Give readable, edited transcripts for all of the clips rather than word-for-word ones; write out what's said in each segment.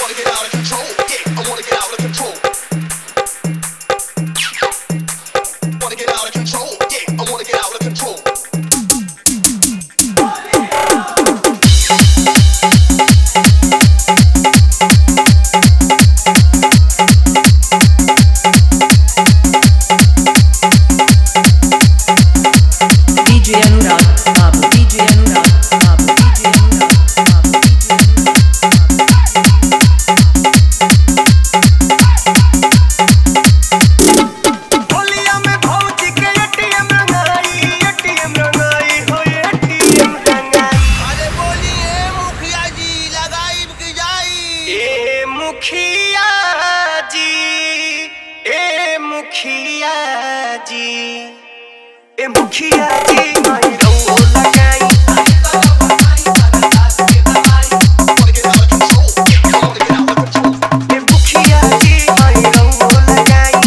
मुखिया जी माई रंगो लगाई मुखिया जी माई रंगो लगाई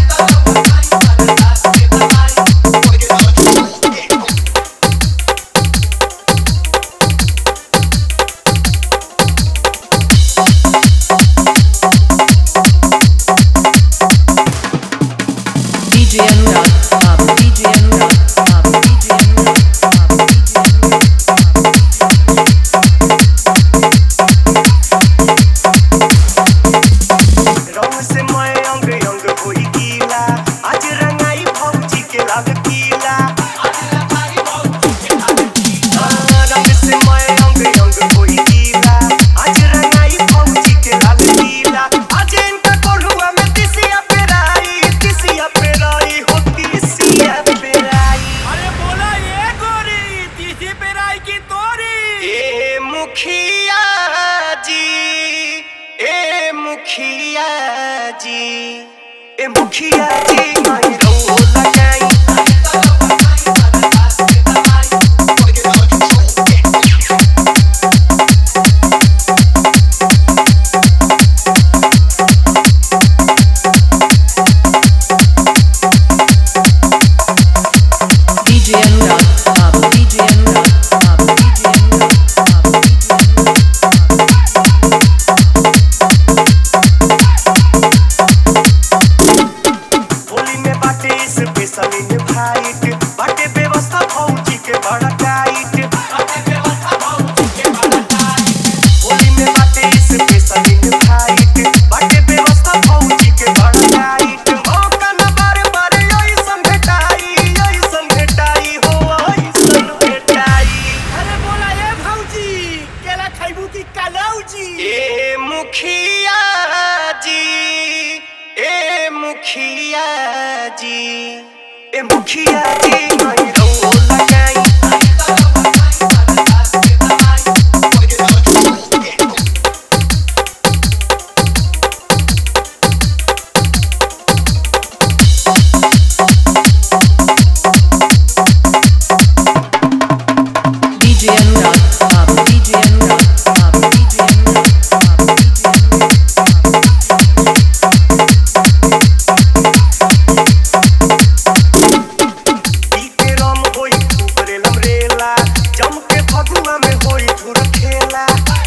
DJ Anurag, Babu DJ Anurag, Babu DJ Anurag, Babu DJ Anurag. रंग से मैं अंग अंग होई गीला आज रंगाई भौजी के लाल कीला रंग से मैं अंग अंग होई गीला आज रंगाई भौजी के लाल कीला आज इनका कोल्हुआ में तिसिया पेराई हो तिसिया पेराई। अरे बोला ये गोरी तीसी पेराई की तोरी। ए मुखिया जी ए मुखिया जी ए मुखिया जी माई रंगो लगाई DJ Anurag, Babu DJ Anurag, Babu DJ Anurag, Babu DJ Anurag, Holi में बाटे स्पेशल इनवाइट बाटे व्यवस्था भौजी के बड़ा टाइट होली में बाटे स्पेशल इनवाइट बाटे व्यवस्था भौजी के बड़ा टाइट मौका न बार बार ऐसन भेटाई हो ऐसन भेटाई। अरे बोला ये भौजी केला खाइबू की कलौजी। ए मुखिया जी ए मुखिया जी ए मुखिया जी माई रंगो लगाई DJ Anurag, Babu DJ Anurag, Babu DJ Anurag, Babu DJ Anurag, Babu पीके रम होई खूब रेलम रेला जम के फगुआ में होई धुर खेला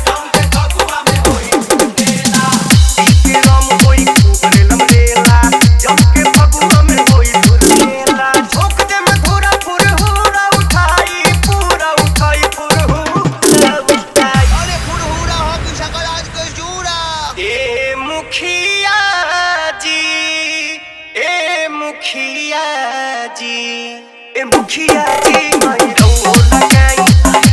पीके रम होई खूब रेलम रेला जम के फगुआ में होई धुर खेला झोंक दे में धुरा फुरहुरा उठाई पूरा उठाई फुरहुरा उठाई। अरे फुरहुरा हो की शकल आज के जूरा। ए मुखिया जी ए मुखिया जी ए मुखिया जी माई रंगो लगाई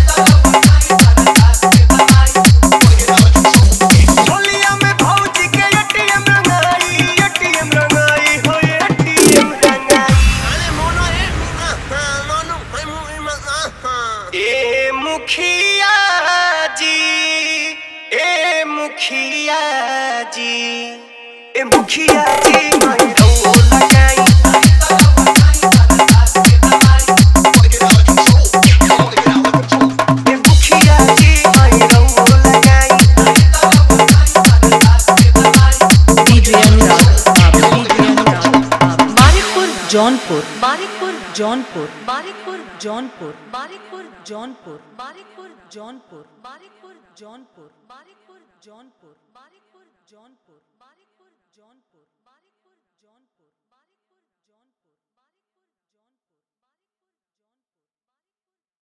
होलिया में भौजी के एटीएम रंगाई हो एटीएम रंगाई। अरे मोनो मोनो ए मुखिया जी ए मुखिया जी ए मुखिया जी माई रंगो लगाई ए मुखिया जी माई रंगो लगाई DJ Anurag, Babu DJ Anurag, Babu Barikpur, Jaunpur, Barikpur, Jaunpur, Barikpur, Jaunpur, Barikpur, Jaunpur, Barikpur, Jaunpur, Barikpur, Jaunpur, Barikpur, Jaunpur, Barikpur. Jaunpur